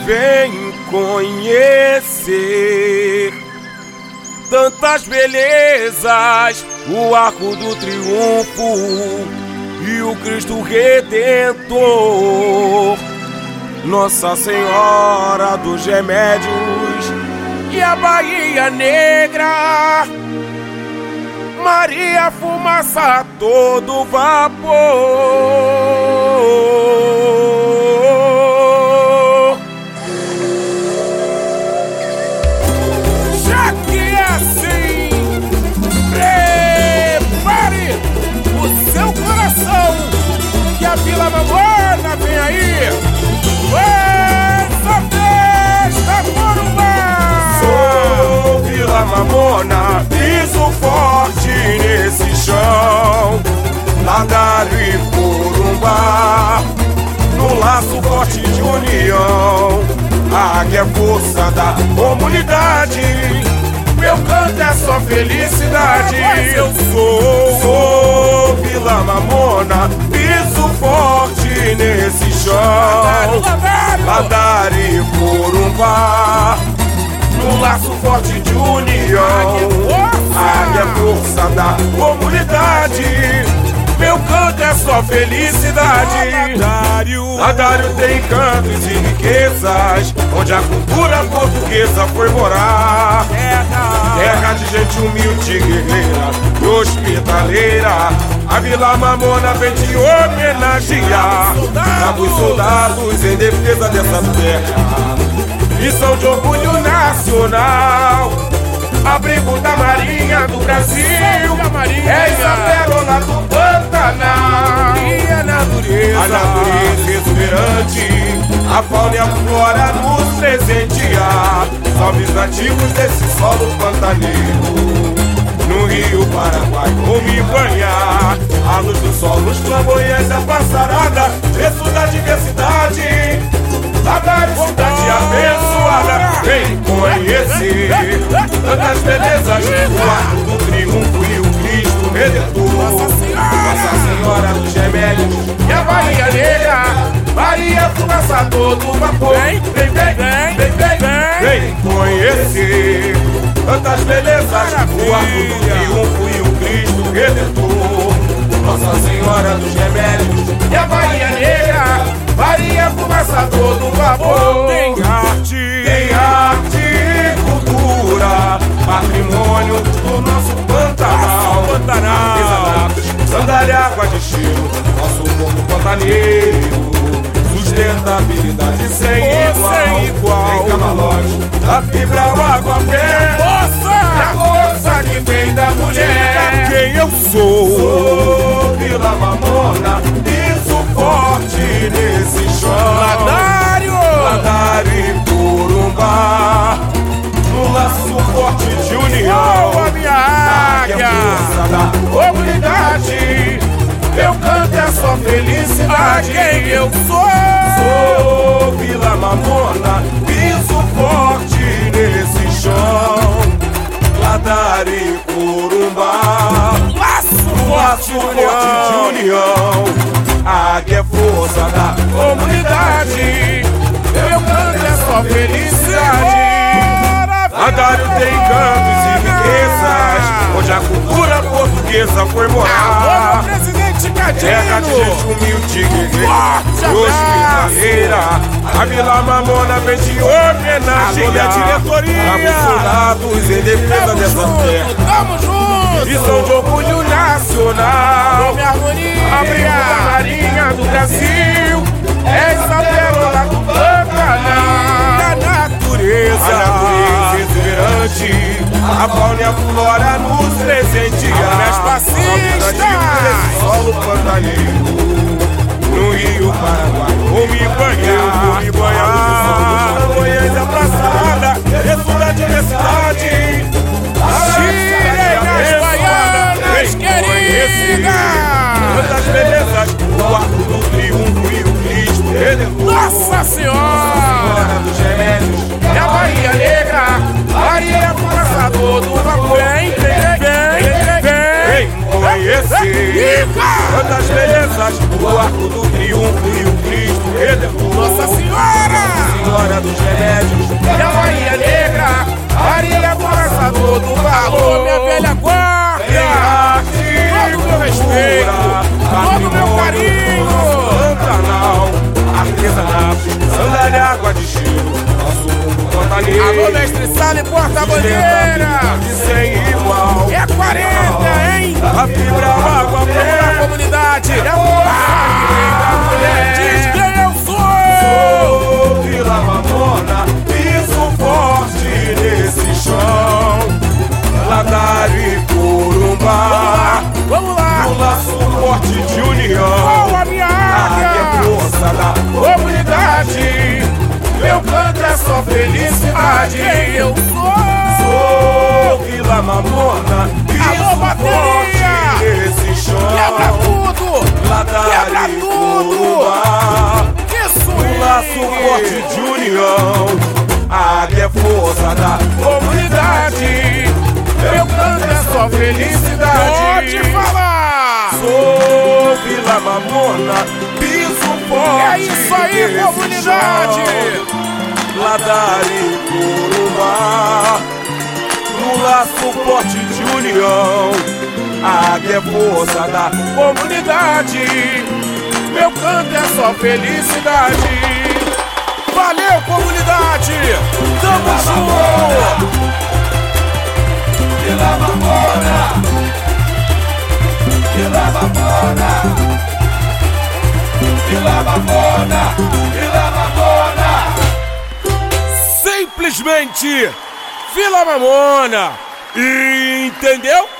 vem conhecer tantas belezas, o arco do triunfo e o Cristo Redentor, Nossa Senhora dos Remédios e a Bahia Negra, Maria Fumaça a todo vapor. Já que é assim, prepare o seu coração, que a Vila Mamona vem aí. Essa festa Corumbá! Sou Vila Mamona, piso forte nesse chão, Ladario e Corumbá, num laço forte de união. A águia é força da comunidade, meu canto é só felicidade. Eu sou Vila Mamona, piso forte nesse chão, Ladario e Corumbá, num laço forte de união. A águia é força da comunidade, meu canto é só felicidade. Ladario tem cantos e riquezas, onde a cultura portuguesa foi morar. Terra de gente humilde, guerreira e hospitaleira, a Vila Mamona vem te homenagear. Os soldados em defesa dessa terra, missão de orgulho nacional, abrigo da Marinha do Brasil, és a pérola do Pantanal. E a natureza exuberante, a fauna e a flora nos presentear. Salve os nativos desse solo pantaneiro, no Rio Paraguai vou me banhar. A luz do sol nos flamboiões, a passarada, preço da diversidade. Ladario, cidade abençoada, vem conhecer tantas belezas, o arco do triunfo e o Cristo Redentor, Nossa Senhora dos Remédios e a Bahia Negra, Maria Fumaça a todo vapor. Vem conhecer tantas belezas, o arco do triunfo e o Cristo Redentor, Nossa Senhora dos Remédios e a Bahia Negra, Maria Fumaça a todo vapor. Tem arte e cultura, patrimônio do nosso Pantanal. Artesanatos, sandália, água de cheiro, nosso povo pantaneiro. Sustentabilidade sem igual. Tem camarote, da fibra ao água-pé, a força que vem da mulher. Quem eu sou? Sou Vila Mamona, piso forte nesse chão, Ladario e Corumbá, num laço forte de união. A minha águia, força da comunidade, meu canto é só felicidade. Quem eu sou? Sou Vila Mamona, piso forte nesse chão, Ladario e Corumbá, laço forte de união. A águia é força da comunidade, meu canto é só felicidade. Ladario tem cantos e riquezas, onde a cultura portuguesa foi morar. Terra de gente humilde, guerreira e hospitaleira, a Vila Mamona vem te homenagear. Os soldados em defesa dessa terra, missão de orgulho nacional, abrigo da Marinha do Brasil, és a pérola do Pantanal. A natureza exuberante, a fauna e a flora nos presentear. As passistas, solo pantaneiro, no Rio Paraguai vou me banhar. Amanhã da praçada, preço da diversidade. Tirem as baianas queridas, quantas belezas, o arco do triunfo e o Cristo Redentor, Nossa Senhora dos Remédios e a Bahia Negra, Maria Fumaça a todo vapor. Vem conhecer quantas belezas, o arco do triunfo e o Cristo Redentor, Nossa Senhora, Senhora dos Remédios e a Bahia Negra, Maria Coraçador do Valor, minha velha guarda, todo meu respeito, todo meu carinho. Pantanal, artesanato, sandália, água de gelo, nosso mundo pantaneiro. Alô, mestre Sala e porta-bandeira, Sem igual, é 40, hein? a fibra, a água, Vamos na comunidade, é diz quem eu sou. Vila Mamona, piso forte nesse chão. Ladari, Corumbá, Vamos lá, no laço forte de união. boa minha Águia, águia, força da comunidade, meu canto é só felicidade. Quem eu sou? Sou Vila Mamona, Alô, piso bateria, forte nesse chão. quebra tudo, Ladari, quebra tudo. Corumbá, Que no swing! laço forte de união. Águia é força da Comunidade, meu canto é só felicidade. Pode falar! Sou Vila Mamona, piso forte. É isso aí, desse comunidade! chão. Ladari, Corumbá, no laço forte de união. Águia é força da Comunidade, meu canto é só felicidade. Valeu, comunidade! Tamo junto! Vila Mamona, Vila Mamona, Vila Mamona, Vila Mamona. Simplesmente Vila Mamona! Entendeu?